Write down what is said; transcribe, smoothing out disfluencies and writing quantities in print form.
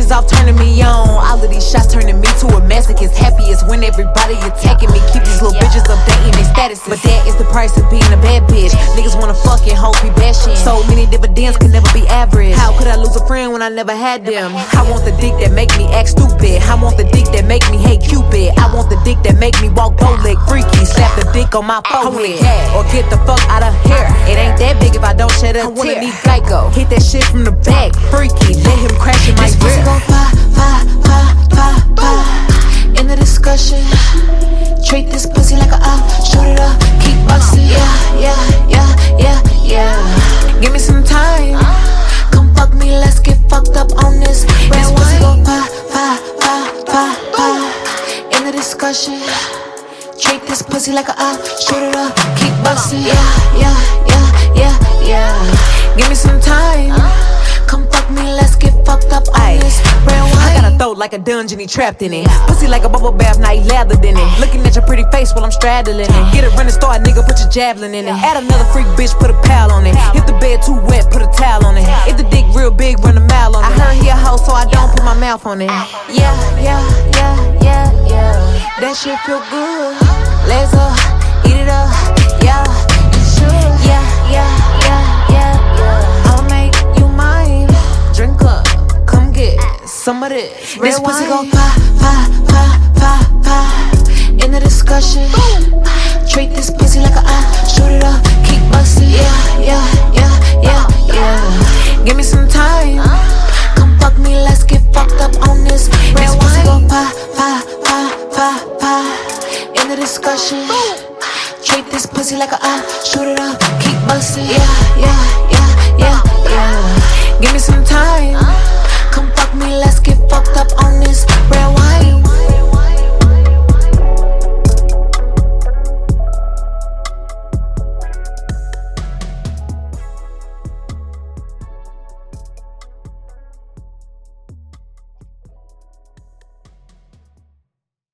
bitches off turning me on. All of these shots turning me to a masochist. Happiest when everybody attacking me. Keep these little bitches updating their statuses. But that is the price of being a bad bitch. Niggas wanna fuck and hope we bashing. So many dividends can never be average. How could I lose a friend when I never had them? I want the dick that make me act stupid. I want the dick that make me hate Cupid. I want the dick that make me walk bow-leg freaky. Slap the dick on my forehead or get the fuck out of here. It ain't that big if I don't shed a tear. I wanna need Geico. Hit that shit from the back, freaky. Let him crash in my rear. This pussy gon' pop. In the discussion, treat this pussy like a shoot it up, keep bustin'. Yeah. Give me some time. Come fuck me, let's get fucked up on this red wine. This pussy gon' pop. In the discussion, treat this pussy like a shoot it up, keep bustin'. Yeah. Give me some time. Come fuck me, let's get fucked up on this red wine. I got a throat like a dungeon, he trapped in it. Pussy like a bubble bath, now he lathered in it. Looking at your pretty face while I'm straddling it. Get a running start, nigga, put your javelin in it. Add another freak bitch, put a pal on it. If the bed too wet, put a towel on it. If the dick real big, run a mile on it. I heard he a hoe, so I don't put my mouth on it. Yeah. That shit feel good. Let's eat it up. Yeah, you should. Yeah. I'll make you mine. Drink up, come get some of this. This pussy gon' pop. In the discussion, treat this pussy like a shoot it up, keep bustin'. Yeah. Give me some time. Come fuck me, let's get fucked up on this red wine. This pussy gon' pop. In the discussion, treat this pussy like a shoot it up, keep bustin'. Yeah. Give me some time. Come fuck me, let's get fucked up.